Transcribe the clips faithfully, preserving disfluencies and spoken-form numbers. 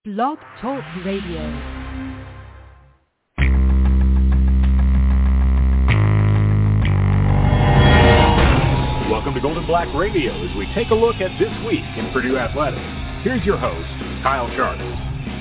Blog Talk Radio. Welcome to Golden Black Radio as we take a look at this week in Purdue Athletics. Here's your host, Kyle Charters.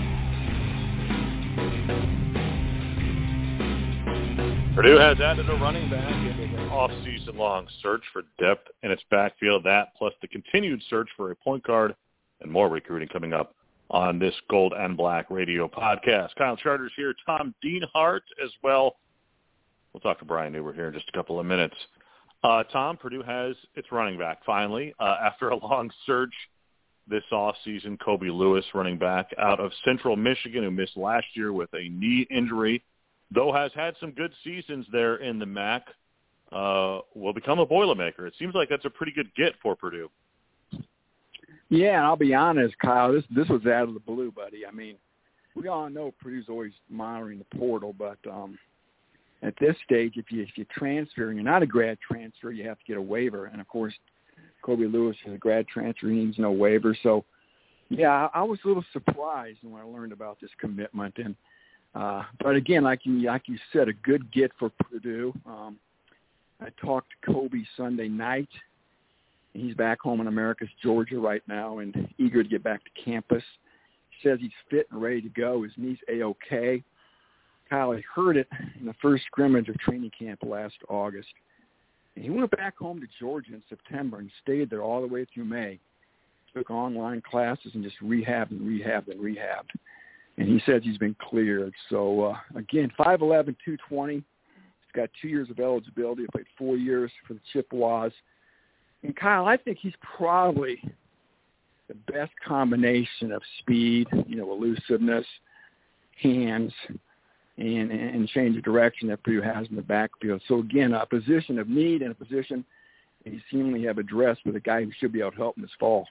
Purdue has added a running back in an off-season-long search for depth in its backfield. That plus the continued search for a point guard and more recruiting coming up on this Gold and Black Radio podcast. Kyle Charters here, Tom Dienhart as well. We'll talk to Brian Newbert here in just a couple of minutes. Uh, Tom, Purdue has its running back finally. Uh, after a long search this offseason, Kobe Lewis, running back out of Central Michigan, who missed last year with a knee injury, though has had some good seasons there in the M A C, uh, will become a Boilermaker. It seems like that's a pretty good get for Purdue. Yeah, and I'll be honest, Kyle, this this was out of the blue, buddy. I mean, we all know Purdue's always monitoring the portal, but um, at this stage, if you if you transfer and you're not a grad transfer, you have to get a waiver. And, of course, Kobe Lewis is a grad transfer. He needs no waiver. So, yeah, I, I was a little surprised when I learned about this commitment. And uh, But, again, like you, like you said, a good get for Purdue. Um, I talked to Kobe Sunday night. He's back home in Americus, Georgia right now and eager to get back to campus. He says he's fit and ready to go. His knee's A-OK. Kyle, he heard it in the first scrimmage of training camp last August. And he went back home to Georgia in September and stayed there all the way through May. Took online classes and just rehabbed and rehabbed and rehabbed. And he says he's been cleared. So, uh, again, five eleven, two twenty. He's got two years of eligibility. He played four years for the Chippewas. And, Kyle, I think he's probably the best combination of speed, you know, elusiveness, hands, and, and change of direction that Purdue has in the backfield. So, again, a position of need and a position that you seemingly have addressed with a guy who should be able to help him this fall.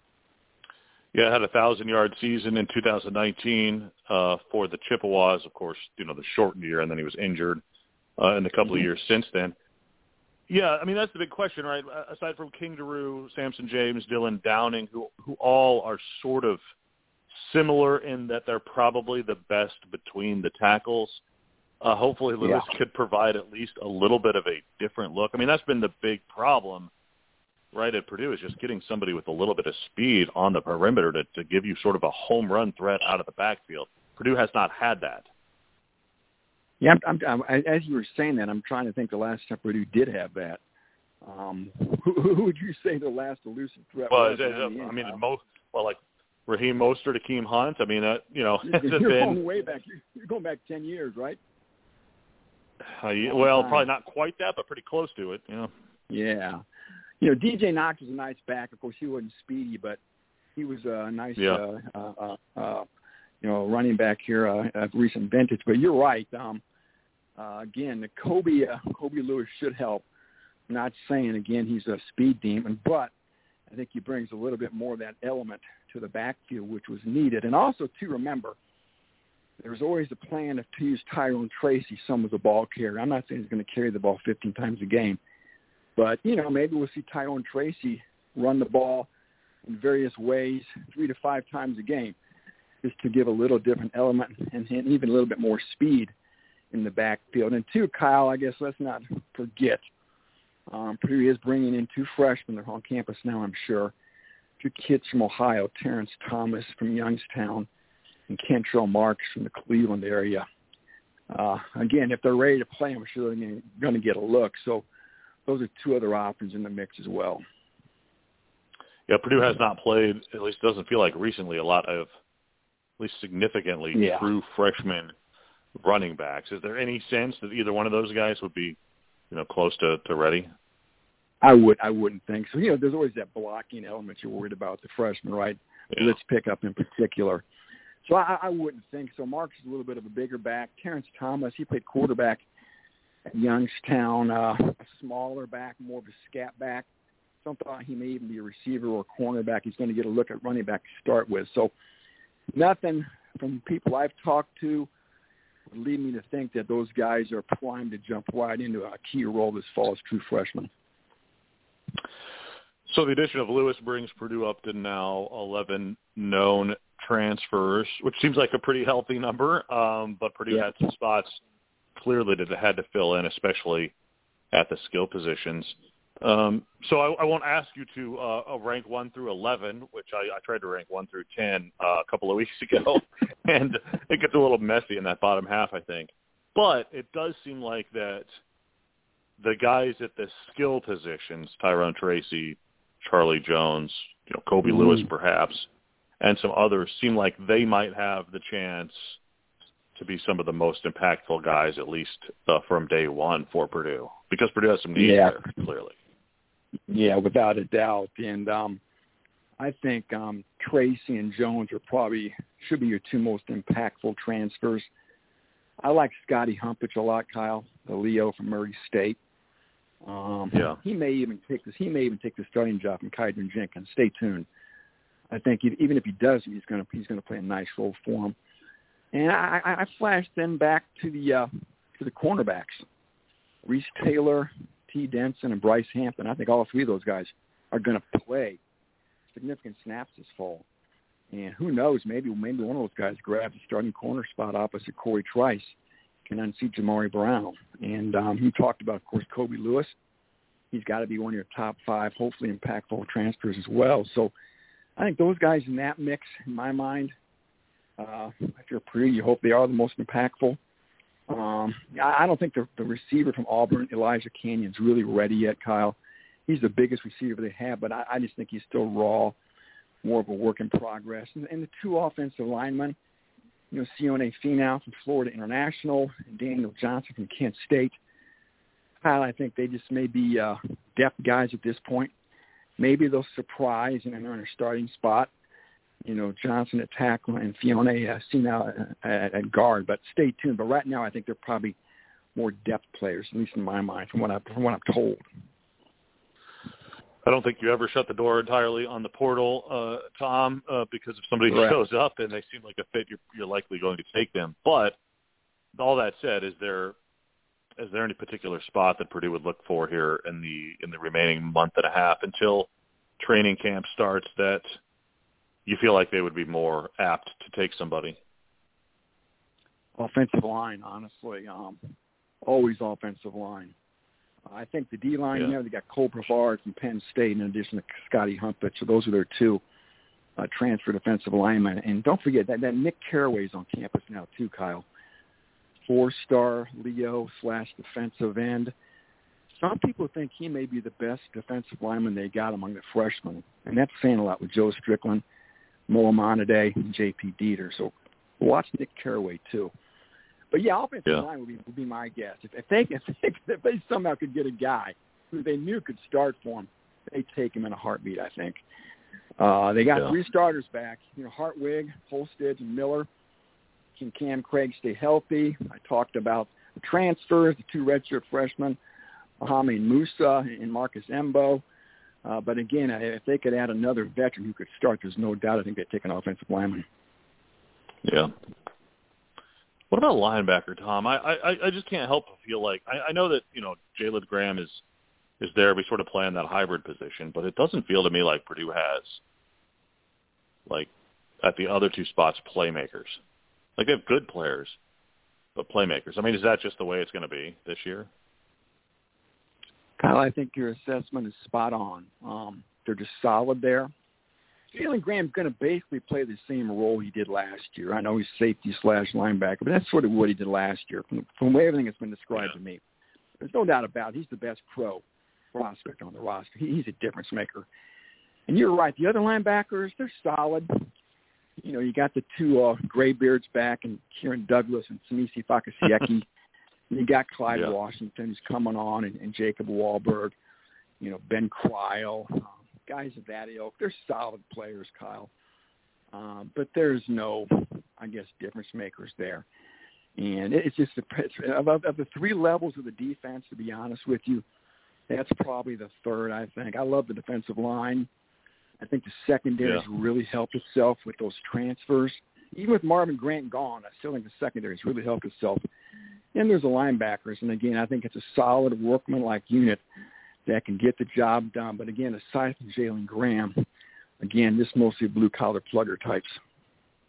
Yeah, had a thousand-yard season in two thousand nineteen uh, for the Chippewas. Of course, you know, the shortened year, and then he was injured uh, in the couple mm-hmm. of years since then. Yeah, I mean, that's the big question, right? Aside from King Daru, Samson James, Dylan Downing, who who all are sort of similar in that they're probably the best between the tackles. Uh, hopefully Lewis yeah. could provide at least a little bit of a different look. I mean, that's been the big problem, right, at Purdue is just getting somebody with a little bit of speed on the perimeter to, to give you sort of a home run threat out of the backfield. Purdue has not had that. Yeah, I'm, I'm, I'm, as you were saying that, I'm trying to think the last time Purdue did have that. Um, who, who would you say the last elusive threat well, was? It, it, I mean, most, well, like Raheem Mostert, Akeem Hunt. I mean, uh, you know, you're, has you're been, going way back. You're, you're going back ten years, right? Uh, yeah, well, probably not quite that, but pretty close to it. You know. Yeah, you know, D J Knox was a nice back. Of course, he wasn't speedy, but he was a nice, yeah. uh, uh, uh, you know, running back here uh, of recent vintage. But you're right. Um, uh, again, the Kobe uh, Kobe Lewis should help. I'm not saying again he's a speed demon, but I think he brings a little bit more of that element to the backfield, which was needed. And also, to remember, there was always a plan to use Tyrone Tracy, some of the ball carrier. I'm not saying he's going to carry the ball fifteen times a game, but you know, maybe we'll see Tyrone Tracy run the ball in various ways, three to five times a game, just to give a little different element and, and even a little bit more speed in the backfield. And two, Kyle, I guess let's not forget, um, Purdue is bringing in two freshmen. They're on campus now, I'm sure. Two kids from Ohio, Terrence Thomas from Youngstown and Kentrell Marks from the Cleveland area. Uh, again, if they're ready to play, I'm sure they're going to get a look. So those are two other options in the mix as well. Yeah, Purdue has not played, at least doesn't feel like recently, a lot of at least significantly yeah. true freshman running backs. Is there any sense that either one of those guys would be, you know, close to, to ready? I would, I wouldn't think so. You know, there's always that blocking element you're worried about, the freshman, right? Yeah. Let's pick up in particular. So I, I wouldn't think so. Mark's is a little bit of a bigger back. Terrence Thomas, he played quarterback at Youngstown, uh, a smaller back, more of a scat back. Some thought he may even be a receiver or a cornerback. He's going to get a look at running back to start with. So nothing from people I've talked to would lead me to think that those guys are primed to jump right into a key role this fall as true freshmen. So the addition of Lewis brings Purdue up to now eleven known transfers, which seems like a pretty healthy number, um, but Purdue yeah. had some spots clearly that it had to fill in, especially at the skill positions. Um, so I, I won't ask you to uh, rank one through eleven, which I, I tried to rank one through ten uh, a couple of weeks ago, and it gets a little messy in that bottom half, I think. But it does seem like that the guys at the skill positions, Tyrone Tracy, Charlie Jones, you know, Kobe mm. Lewis perhaps, and some others, seem like they might have the chance to be some of the most impactful guys, at least uh, from day one for Purdue, because Purdue has some needs yeah. there, clearly. Yeah, without a doubt. And um, I think um, Tracy and Jones are probably should be your two most impactful transfers. I like Scotty Humpich a lot, Kyle, the Leo from Murray State. Um, yeah. He may even take this. He may even take the starting job from Kydron Jenkins. Stay tuned. I think even if he doesn't, he's going to he's going to play a nice role for him. And I, I, I flashed then back to the uh, to the cornerbacks, Reese Taylor, T. Denson, and Bryce Hampton. I think all three of those guys are going to play significant snaps this fall. And who knows, maybe maybe one of those guys grabs a starting corner spot opposite Corey Trice, can unseat Jamari Brown. And um, he talked about, of course, Kobe Lewis. He's got to be one of your top five, hopefully impactful transfers as well. So I think those guys in that mix, in my mind, uh, if you're Purdue, you hope they are the most impactful. Um, I don't think the, the receiver from Auburn, Elijah Canyon's really ready yet, Kyle. He's the biggest receiver they have, but I, I just think he's still raw, more of a work in progress. And, and the two offensive linemen, you know, Sione Finau from Florida International and Daniel Johnson from Kent State. Kyle, I think they just may be uh, depth guys at this point. Maybe they'll surprise and earn a starting spot. You know, Johnson at tackle and Fione uh, Finau at, at guard. But stay tuned. But right now, I think they're probably more depth players, at least in my mind, from what I from what I'm told. I don't think you ever shut the door entirely on the portal, uh, Tom, uh, because if somebody Correct. shows up and they seem like a fit, you're, you're likely going to take them. But all that said, is there is there any particular spot that Purdue would look for here in the in the remaining month and a half until training camp starts that you feel like they would be more apt to take somebody? Offensive line, honestly, um, always offensive line. I think the D-line, yeah. you know, they got Cole Brevard from Penn State in addition to Scotty Humpich. So those are their two uh, transfer defensive linemen. And don't forget that, that Nick Carraway's on campus now too, Kyle. Four-star Leo slash defensive end. Some people think he may be the best defensive lineman they got among the freshmen. And that's saying a lot with Joe Strickland, Mo Amonade, and J P Dieter. So watch Nick Carraway too. But, yeah, offensive yeah. line would be, would be my guess. If, if, they, if, they, if they somehow could get a guy who they knew could start for them, they'd take him in a heartbeat, I think. Uh, they got yeah. three starters back, you know, Hartwig, Holstead, and Miller. Can Cam Craig stay healthy? I talked about the transfers, the two redshirt freshmen, Mohamed Musa and Marcus Embo. Uh, but, again, if they could add another veteran who could start, there's no doubt I think they'd take an offensive lineman. Yeah. What about linebacker, Tom? I, I, I just can't help but feel like I, I know that, you know, Jalen Graham is is there. We sort of play in that hybrid position, but it doesn't feel to me like Purdue has, like, at the other two spots, playmakers. Like, they have good players, but playmakers. I mean, is that just the way it's going to be this year? Kyle, I think your assessment is spot on. Um, they're just solid there. Jalen Graham's going to basically play the same role he did last year. I know he's safety slash linebacker, but that's sort of what he did last year from, from the way everything has been described yeah. to me. There's no doubt about it. He's the best pro prospect on the roster. He, he's a difference maker. And you're right. The other linebackers, they're solid. You know, you got the two uh, graybeards back, and Kieran Douglas and Samisi Fakasieki. You got Clyde yeah. Washington who's coming on, and, and Jacob Wahlberg, you know, Ben Cryle, um, guys of that ilk. They're solid players, Kyle. Um, but there's no, I guess, difference makers there. And it's just, a, of, of the three levels of the defense, to be honest with you, that's probably the third, I think. I love the defensive line. I think the secondary has yeah. really helped itself with those transfers. Even with Marvin Grant gone, I still think the secondary has really helped itself. And there's the linebackers. And, again, I think it's a solid workman-like unit that can get the job done. But, again, aside from Jalen Graham, again, this mostly blue-collar plugger types.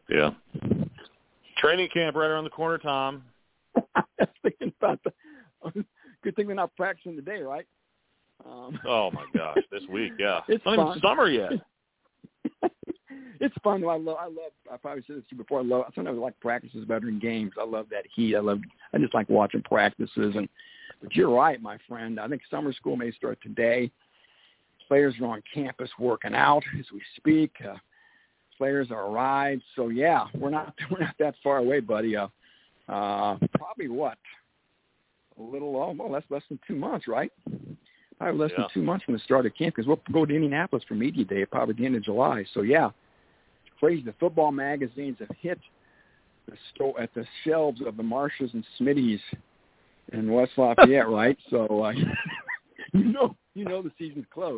Yeah. Training camp right around the corner, Tom. I was thinking about the good thing we're not practicing today, right? Um, oh my gosh, this week, yeah. It's not fun. even summer yet. It's fun. I love. I love. I probably said this to you before. I love. Sometimes I like practices better than games. I love that heat. I love. I just like watching practices. And but you're right, my friend. I think summer school may start today. Players are on campus working out as we speak. Uh, players are arrived. So yeah, we're not. We're not that far away, buddy. Uh, uh, probably what? A little. Oh, well, that's less than two months, right? Probably less yeah. than two months from the start of camp because we'll go to Indianapolis for media day probably at the end of July. So yeah. Crazy. The football magazines have hit the sto- at the shelves of the Marshes and Smitty's in West Lafayette, right? So uh, you know, you know the season's close.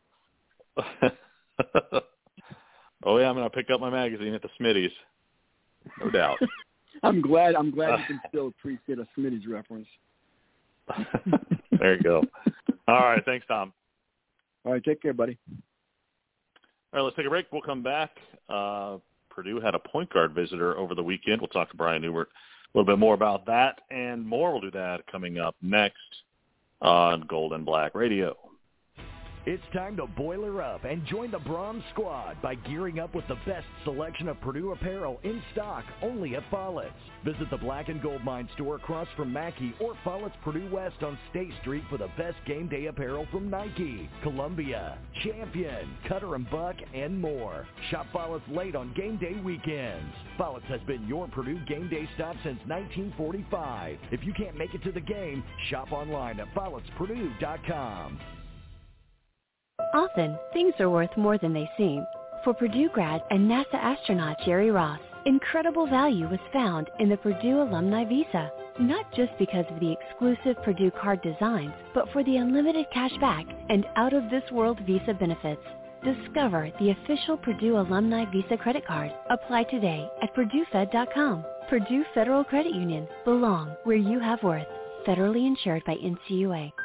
Oh yeah, I'm gonna pick up my magazine at the Smitty's, no doubt. I'm glad. I'm glad you can still appreciate a Smitty's reference. There you go. All right, thanks, Tom. All right, take care, buddy. All right, let's take a break. We'll come back. Uh, Purdue had a point guard visitor over the weekend. We'll talk to Brian Newbert a little bit more about that and more. We'll do that coming up next on Gold and Black Radio. It's time to boiler up and join the Bronze Squad by gearing up with the best selection of Purdue apparel in stock only at Follett's. Visit the Black and Gold Mine store across from Mackey or Follett's Purdue West on State Street for the best game day apparel from Nike, Columbia, Champion, Cutter and Buck, and more. Shop Follett's late on game day weekends. Follett's has been your Purdue game day stop since nineteen forty-five. If you can't make it to the game, shop online at follets purdue dot com. Often, things are worth more than they seem. For Purdue grad and NASA astronaut Jerry Ross, incredible value was found in the Purdue Alumni Visa. Not just because of the exclusive Purdue card designs, but for the unlimited cash back and out-of-this-world Visa benefits. Discover the official Purdue Alumni Visa credit card. Apply today at purdue fed dot com. Purdue Federal Credit Union. Belong where you have worth. Federally insured by N C U A.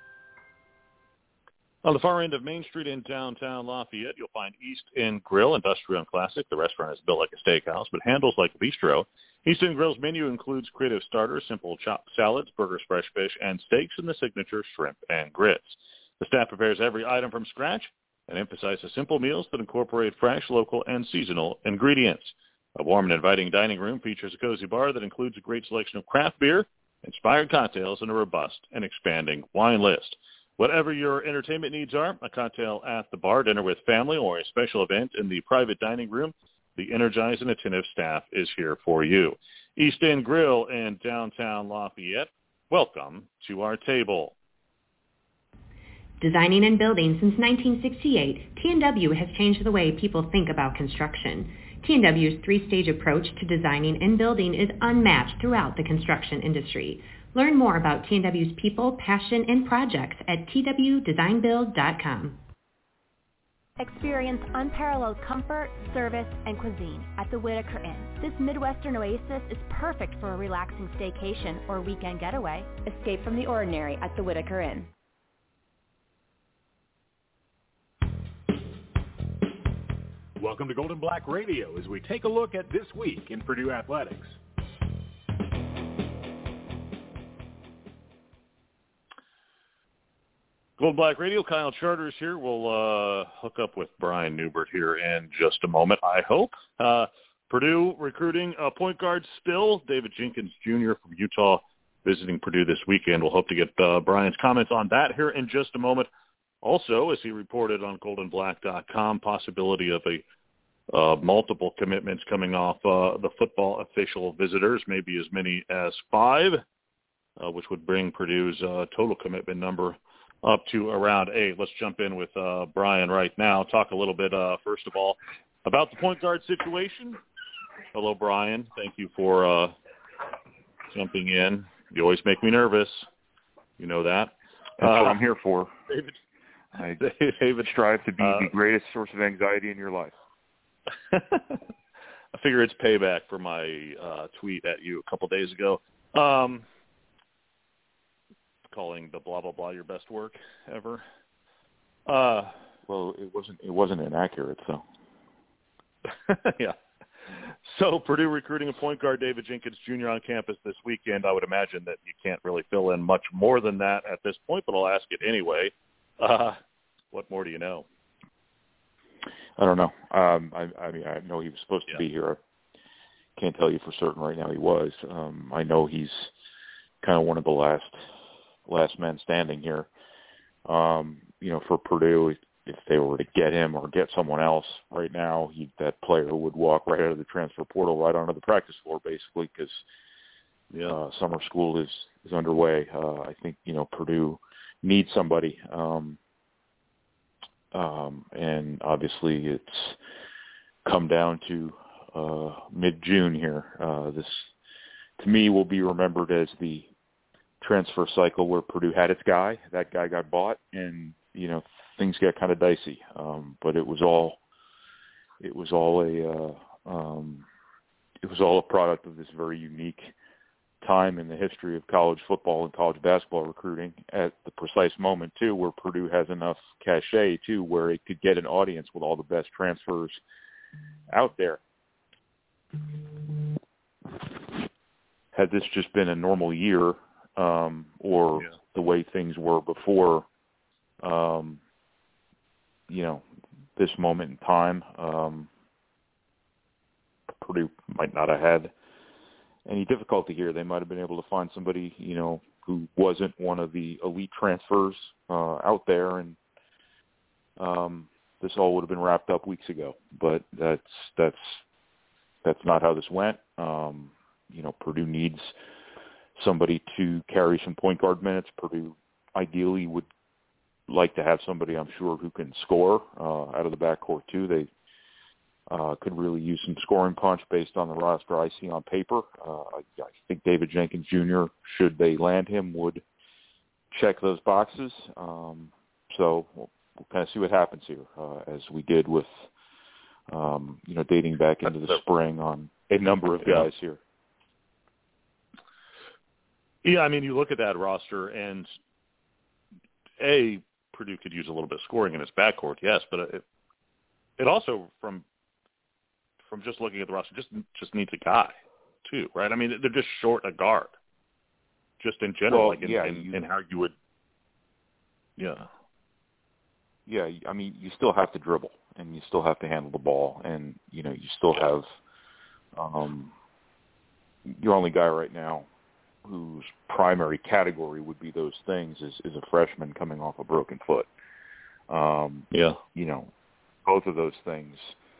On the far end of Main Street in downtown Lafayette, you'll find East End Grill, Industrial and Classic. The restaurant is built like a steakhouse, but handles like a bistro. East End Grill's menu includes creative starters, simple chopped salads, burgers, fresh fish, and steaks, and the signature shrimp and grits. The staff prepares every item from scratch and emphasizes simple meals that incorporate fresh, local, and seasonal ingredients. A warm and inviting dining room features a cozy bar that includes a great selection of craft beer, inspired cocktails, and a robust and expanding wine list. Whatever your entertainment needs are, a cocktail at the bar, dinner with family, or a special event in the private dining room, the energized and attentive staff is here for you. East End Grill in downtown Lafayette, welcome to our table. Designing and building since nineteen sixty-eight, T and W has changed the way people think about construction. T and W's three-stage approach to designing and building is unmatched throughout the construction industry. Learn more about T and W's people, passion, and projects at t w design build dot com. Experience unparalleled comfort, service, and cuisine at the Whitaker Inn. This Midwestern oasis is perfect for a relaxing staycation or weekend getaway. Escape from the ordinary at the Whitaker Inn. Welcome to Golden Black Radio as we take a look at this week in Purdue athletics. Gold Black Radio, Kyle Charters here. We'll uh, hook up with Brian Newbert here in just a moment, I hope. Uh, Purdue recruiting a point guard still. David Jenkins Junior from Utah visiting Purdue this weekend. We'll hope to get uh, Brian's comments on that here in just a moment. Also, as he reported on golden black dot com, possibility of a uh, multiple commitments coming off uh, the football official visitors, maybe as many as five, uh, which would bring Purdue's uh, total commitment number up to around eight. Let's jump in with uh, Brian right now. Talk a little bit, uh, first of all, about the point guard situation. Hello, Brian. Thank you for uh, jumping in. You always make me nervous. You know that. That's uh, what I'm here for. David, I David strive to be uh, the greatest source of anxiety in your life. I figure it's payback for my uh, tweet at you a couple days ago. Um, calling the blah blah blah your best work ever. Uh, well, it wasn't it wasn't inaccurate, so yeah. So Purdue recruiting a point guard, David Jenkins Junior, on campus this weekend. I would imagine that you can't really fill in much more than that at this point, but I'll ask it anyway. Uh, what more do you know? I don't know. Um, I, I mean, I know he was supposed to yeah. be here. I can't tell you for certain right now he was. Um, I know he's kind of one of the last last men standing here. Um, you know, for Purdue, if they were to get him or get someone else right now, he, that player would walk right out of the transfer portal, right onto the practice floor, basically, because yeah. uh, summer school is, is underway. Uh, I think, you know, Purdue needs somebody. Um, um, and obviously it's come down to uh, mid-June here. Uh, this, to me, will be remembered as the transfer cycle where Purdue had its guy. That guy got bought, and, you know, things got kind of dicey, um, but it was all it was all a uh, um, it was all a product of this very unique time in the history of college football and college basketball recruiting at the precise moment too, where Purdue has enough cachet too, where it could get an audience with all the best transfers out there. Had this just been a normal year, um, or yeah. the way things were before, um, you know, this moment in time, um, Purdue might not have had any difficulty here. They might have been able to find somebody, you know, who wasn't one of the elite transfers uh, out there, and um, this all would have been wrapped up weeks ago. But that's that's that's not how this went. Um, you know, Purdue needs somebody to carry some point guard minutes. Purdue ideally would like to have somebody, I'm sure, who can score uh, out of the backcourt too. They uh, could really use some scoring punch based on the roster I see on paper. Uh, I, I think David Jenkins Junior, should they land him, would check those boxes. Um, so we'll, we'll kind of see what happens here, uh, as we did with, um, you know, dating back into the spring on a number of guys here. Yeah, I mean, you look at that roster, and A, Purdue could use a little bit of scoring in its backcourt, yes, but it, it also, from from just looking at the roster, just just needs a guy, too, right? I mean, they're just short a guard, just in general, well, like in, yeah, in, you, in how you would, yeah. Yeah, I mean, you still have to dribble, and you still have to handle the ball, and, you know, you still yeah. have um, your only guy right now whose primary category would be those things is, is a freshman coming off a broken foot. Um, yeah. You know, both of those things,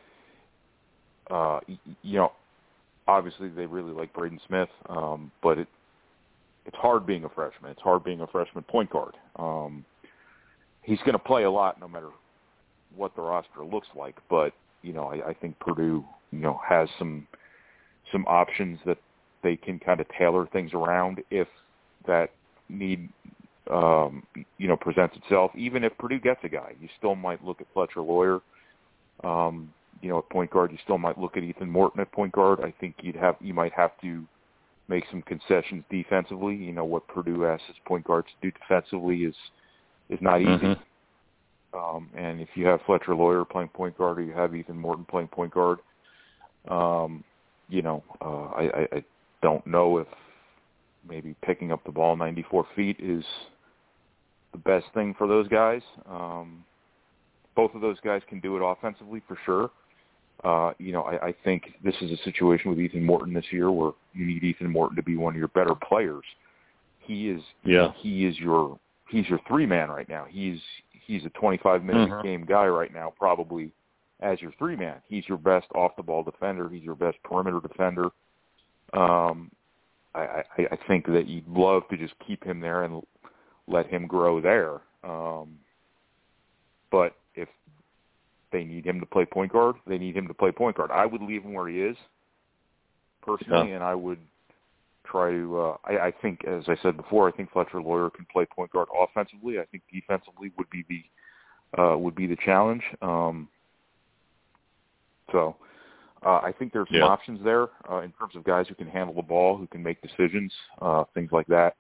uh, you know, obviously they really like Braden Smith, um, but it it's hard being a freshman. It's hard being a freshman point guard. Um, he's going to play a lot no matter what the roster looks like, but, you know, I, I think Purdue, you know, has some some options that they can kind of tailor things around if that need, um, you know, presents itself. Even if Purdue gets a guy, you still might look at Fletcher Lawyer, um, you know, at point guard. You still might look at Ethan Morton at point guard. I think you'd have, you might have to make some concessions defensively. You know, what Purdue asks its point guards to do defensively is is not easy. Mm-hmm. Um, and if you have Fletcher Lawyer playing point guard, or you have Ethan Morton playing point guard, um, you know, uh, I, I, I don't know if maybe picking up the ball ninety-four feet is the best thing for those guys. Um, both of those guys can do it offensively for sure. Uh, you know, I, I think this is a situation with Ethan Morton this year where you need Ethan Morton to be one of your better players. He is, yeah. he is your, he's your three man right now. He's, he's a twenty-five minute mm-hmm. game guy right now, probably as your three man. He's your best off the ball defender. He's your best perimeter defender. Um, I, I, I think that you'd love to just keep him there and let him grow there. Um, but if they need him to play point guard, they need him to play point guard. I would leave him where he is, personally, yeah. and I would try to uh, – I, I think, as I said before, I think Fletcher Lawyer can play point guard offensively. I think defensively would be the uh, would be the challenge. Um, so uh, I think there's some yeah. options there uh, in terms of guys who can handle the ball, who can make decisions, uh, things like that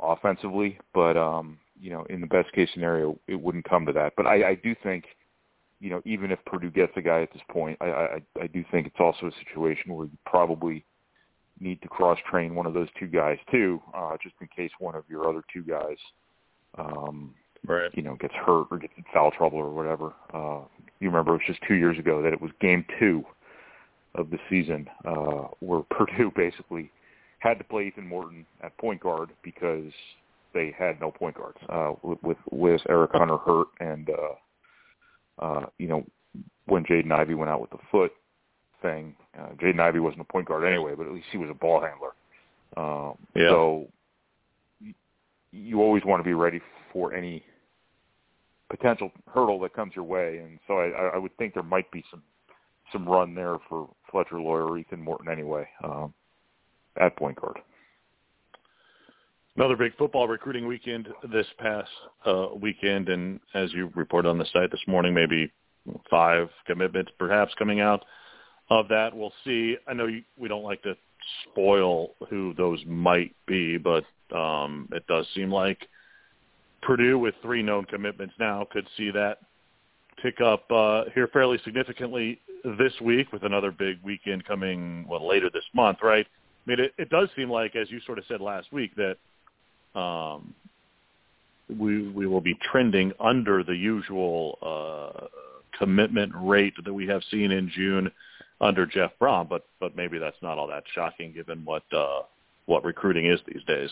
offensively. But, um, you know, in the best case scenario, it wouldn't come to that. But I, I do think you know, even if Purdue gets a guy at this point, I, I, I do think it's also a situation where you probably need to cross-train one of those two guys too, uh, just in case one of your other two guys, um, right. you know, gets hurt or gets in foul trouble or whatever. Uh, you remember it was just two years ago that it was game two of the season uh, where Purdue basically had to play Ethan Morton at point guard because they had no point guards uh, with, with with Eric Hunter hurt, and uh, uh, you know, when Jaden Ivey went out with the foot thing, uh, Jaden Ivey wasn't a point guard anyway, but at least he was a ball handler. Um, yeah. So you always want to be ready for any potential hurdle that comes your way, and so I, I would think there might be some some run there for Fletcher Loyer or Ethan Morton anyway um, at point guard. Another big football recruiting weekend this past uh, weekend, and as you reported on the site this morning, maybe five commitments perhaps coming out of that. We'll see. I know you, we don't like to spoil who those might be, but um, it does seem like Purdue, with three known commitments now, could see that tick up uh, here fairly significantly this week with another big weekend coming, well, later this month, right? I mean, it, it does seem like, as you sort of said last week, that Um, we we will be trending under the usual uh, commitment rate that we have seen in June under Jeff Brom, but but maybe that's not all that shocking given what uh, what recruiting is these days.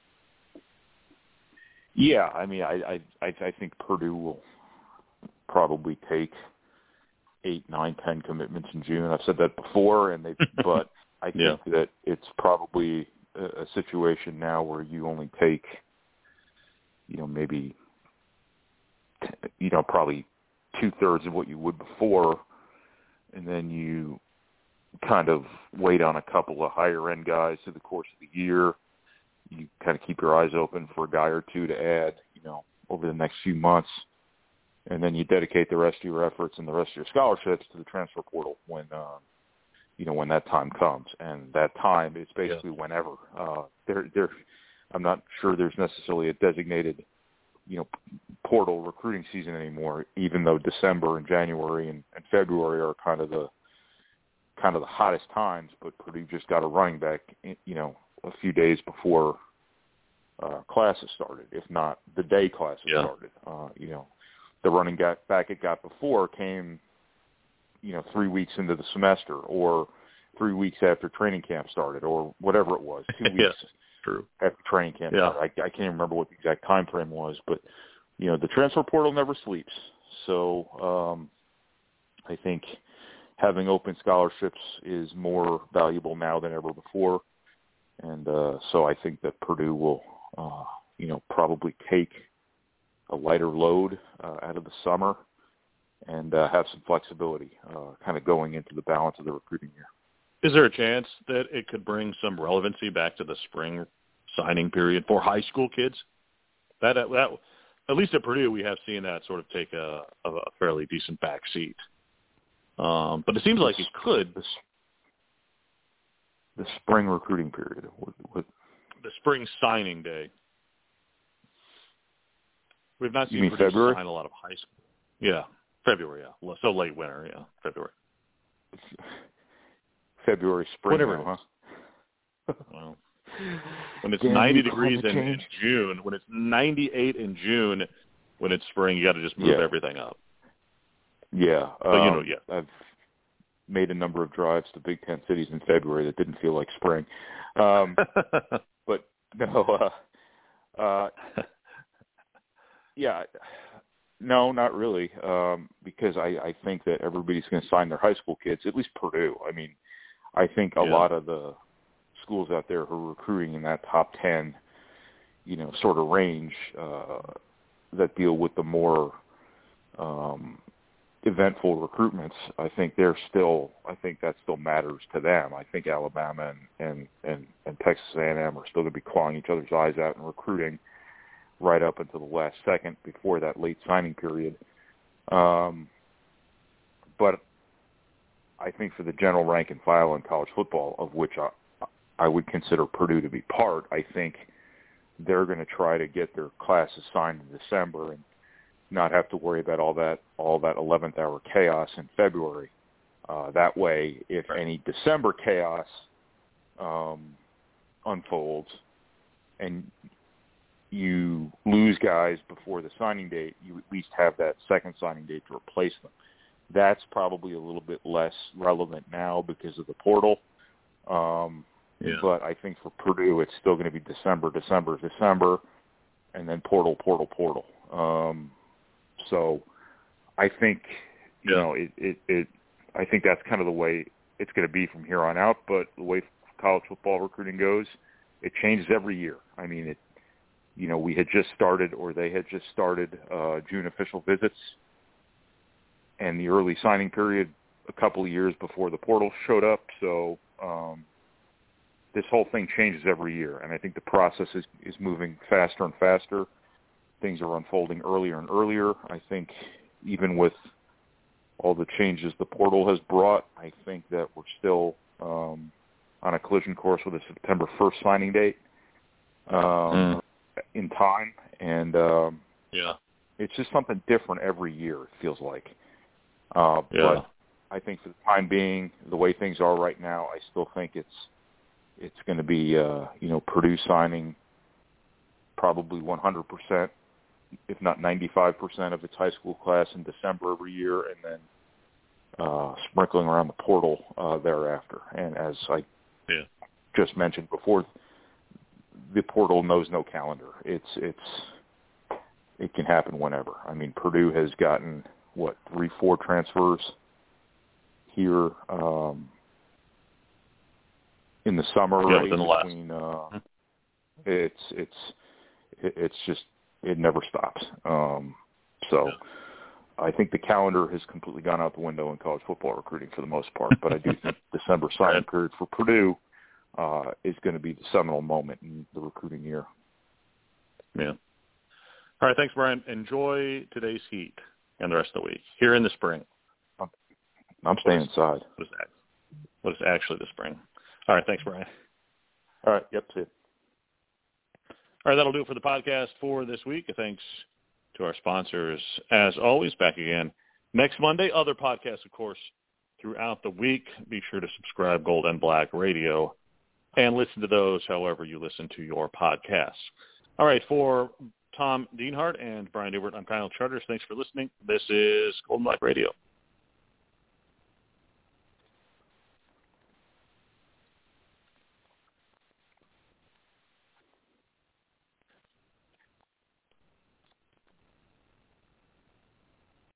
Yeah, I mean, I I I think Purdue will probably take eight, nine, ten commitments in June. I've said that before, and they but I think yeah. that it's probably a situation now where you only take, you know, maybe, you know, probably two-thirds of what you would before, and then you kind of wait on a couple of higher-end guys through the course of the year. You kind of keep your eyes open for a guy or two to add, you know, over the next few months, and then you dedicate the rest of your efforts and the rest of your scholarships to the transfer portal when uh, you know, when that time comes. And that time is basically yeah. whenever. Uh, there, there, I'm not sure there's necessarily a designated, you know, portal recruiting season anymore, even though December and January and, and February are kind of the kind of the hottest times. But Purdue just got a running back, you know, a few days before uh, classes started, if not the day classes yeah. started. Uh, you know, the running back it got before came, you know, three weeks into the semester or three weeks after training camp started or whatever it was, two weeks yeah, true. after training camp yeah. started. I, I can't remember what the exact time frame was, but, you know, the transfer portal never sleeps. So um, I think having open scholarships is more valuable now than ever before. And uh, so I think that Purdue will, uh, you know, probably take a lighter load uh, out of the summer and uh, have some flexibility uh, kind of going into the balance of the recruiting year. Is there a chance that it could bring some relevancy back to the spring signing period for high school kids? That, that at least at Purdue, we have seen that sort of take a, a fairly decent back seat. Um, but it seems like it could. The, the spring recruiting period. What, what? The spring signing day. We've not seen Purdue February? sign a lot of high school. Yeah. February, yeah. So late winter, yeah. February. February, spring, whatever now, huh? Well, when it's Damn, ninety degrees in, in June, when it's ninety-eight in June, when it's spring, you got to just move yeah. everything up. Yeah. But um, you know, yeah. I've made a number of drives to Big Ten cities in February that didn't feel like spring. Um, but no, uh, uh, yeah. No, not really, um, because I, I think that everybody's going to sign their high school kids, at least Purdue. I mean, I think a yeah. lot of the schools out there who are recruiting in that top ten, you know, sort of range uh, that deal with the more um, eventful recruitments, I think they're still, I think that still matters to them. I think Alabama and, and, and, and Texas A and M are still going to be clawing each other's eyes out and recruiting right up until the last second before that late signing period. Um, but I think for the general rank and file in college football, of which I, I would consider Purdue to be part, I think they're going to try to get their classes signed in December and not have to worry about all that all that eleventh hour chaos in February. Uh, that way, if any December chaos um, unfolds and you lose guys before the signing date, you at least have that second signing date to replace them. That's probably a little bit less relevant now because of the portal. Um, yeah. But I think for Purdue, it's still going to be December, December, December, and then portal, portal, portal. Um, so I think, you yeah. know, it, it, it, I think that's kind of the way it's going to be from here on out. But the way college football recruiting goes, it changes every year. I mean, it, you know, we had just started, or they had just started uh, June official visits and the early signing period a couple of years before the portal showed up. So um, this whole thing changes every year, and I think the process is, is moving faster and faster. Things are unfolding earlier and earlier. I think even with all the changes the portal has brought, I think that we're still um, on a collision course with a September first signing date um, mm. in time. And um, yeah, it's just something different every year, it feels like. Uh, yeah. But I think for the time being, the way things are right now, I still think it's it's going to be, uh, you know, Purdue signing probably one hundred percent, if not ninety-five percent of its high school class in December every year, and then uh, sprinkling around the portal uh, thereafter. And as I yeah. just mentioned before, the portal knows no calendar. It's it's it can happen whenever. I mean, Purdue has gotten, what, three, four transfers here um, in the summer. Yeah, right, within the between, last. Uh, it's it's it's just it never stops. Um, so yeah. I think the calendar has completely gone out the window in college football recruiting for the most part. But I do think December signing right. period for Purdue uh, is going to be the seminal moment in the recruiting year. Yeah. All right. Thanks, Brian. Enjoy today's heat and the rest of the week. Here in the spring. I'm, I'm staying what is, inside. What is, that? What is actually the spring? All right. Thanks, Brian. All right. Yep. See you. All right. That'll do it for the podcast for this week. Thanks to our sponsors. As always, back again next Monday. Other podcasts, of course, throughout the week. Be sure to subscribe Gold and Black Radio and listen to those however you listen to your podcasts. All right. For Tom Dienhart and Brian Dubert, I'm Kyle Charters. Thanks for listening. This is Gold and Black Radio.